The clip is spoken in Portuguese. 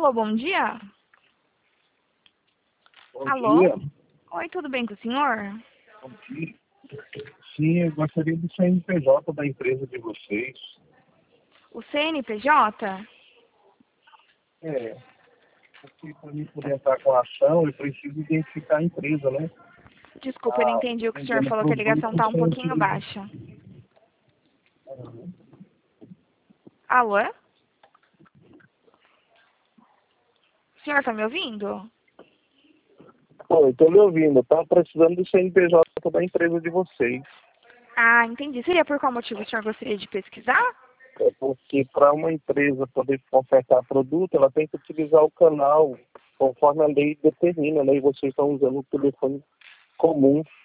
Alô, bom dia. Bom Alô? dia. Oi, tudo bem com o senhor? Bom dia. Sim, eu gostaria do CNPJ da empresa de vocês. O CNPJ? É, porque para mim poder entrar com a ação, eu preciso identificar a empresa, né? Desculpa, eu não entendi o que o senhor Vendendo falou, que a ligação produto tá um sem pouquinho utilizar. baixa. Alô? O senhor tá me ouvindo? Pô, eu tô me ouvindo, eu tava precisando do CNPJ da empresa de vocês. Ah, entendi. Seria por qual motivo o senhor gostaria de pesquisar? É porque para uma empresa poder ofertar produto, ela tem que utilizar o canal conforme a lei determina, né? E vocês estão usando o telefone comum.